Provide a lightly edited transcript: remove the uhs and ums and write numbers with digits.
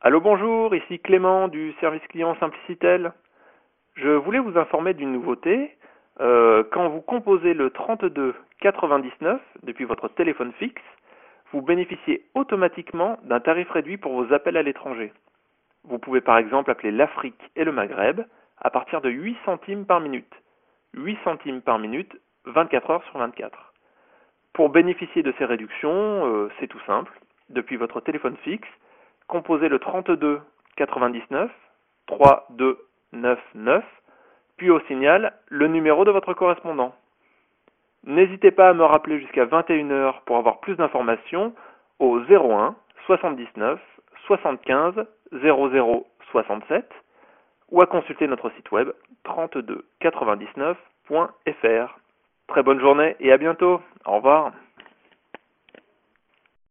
Allô, bonjour, ici Clément du service client Simplicitel. Je voulais vous informer d'une nouveauté. Quand vous composez le 32 99 depuis votre téléphone fixe, vous bénéficiez automatiquement d'un tarif réduit pour vos appels à l'étranger. Vous pouvez par exemple appeler l'Afrique et le Maghreb à partir de 8 centimes par minute. 8 centimes par minute, 24 heures sur 24. Pour bénéficier de ces réductions, c'est tout simple. Depuis votre téléphone fixe, composez le 32 99 3299, puis au signal le numéro de votre correspondant. N'hésitez pas à me rappeler jusqu'à 21 heures pour avoir plus d'informations au 01 79 75 00 67 ou à consulter notre site web 3299.fr. Très bonne journée et à bientôt. Au revoir.